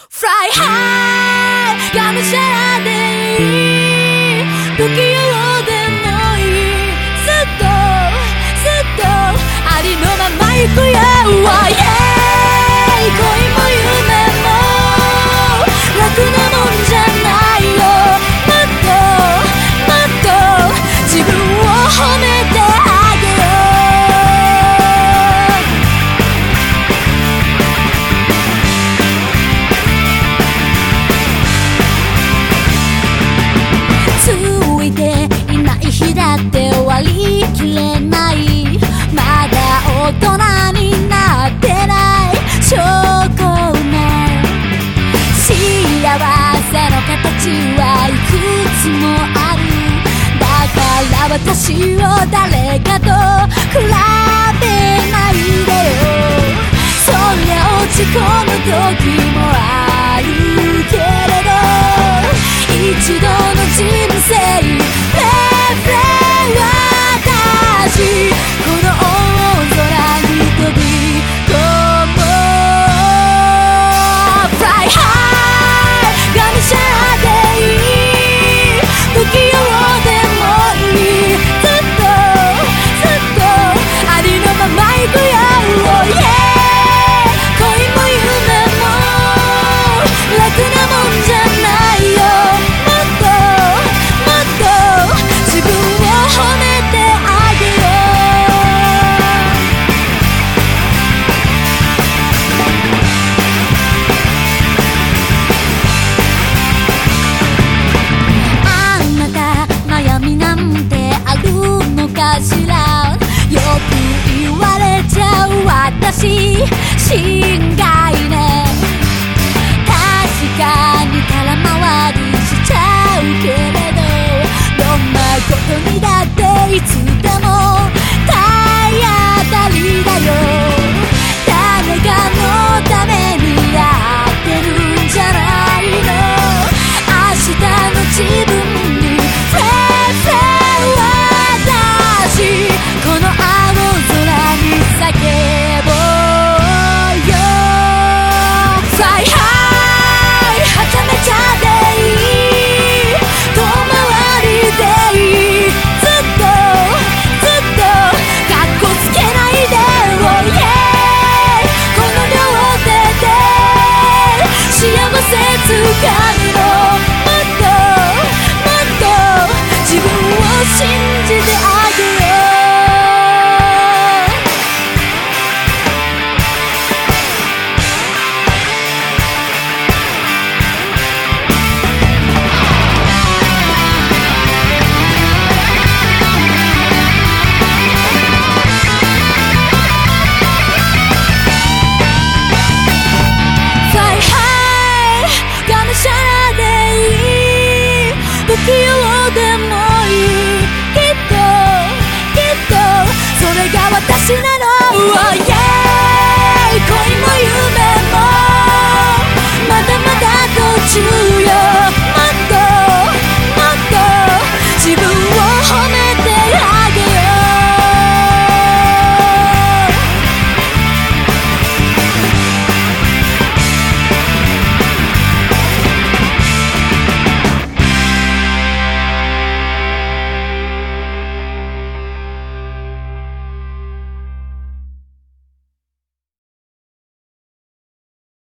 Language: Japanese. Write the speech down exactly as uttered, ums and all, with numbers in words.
Fly high がむしゃらでいい、不器用でもいい、ずっとずっとありのまま行くよ、oh, yeah、 恋も夢も楽なもんじゃないよ、もっともっと自分を褒めてあげよう。ついていない日だって割り切れない、まだ大人になってない証拠ね、幸せの形はいくつもある、だから私を誰かと比べないでよ、そりゃ落ち込む時もあるけれど、一度の人生プレイプレイ私この大空に飛び込もう、 Fly high がむしゃらでいい、不器用でもいい、ずっとずっとありのまま行くよ、oh, yeah、 恋も夢も楽なもんじゃないよ、もっともっと自分を褒めてあげよう。あなた悩みなんてあるのかしら、よく言われちゃう私心外ね、確かに空回りしちゃうけれど、どんなことにだっていつでも体当たりだよ、誰かのためにやってるんじゃないの、明日の自分にフレーフレー私この青空に叫ぼうよ、 Fly high はちゃめちゃでいい、遠回りでいい、ずっとずっとかっこつけないで、oh, yeah、 この両手で幸せつかみろ、もっともっと自分を信じ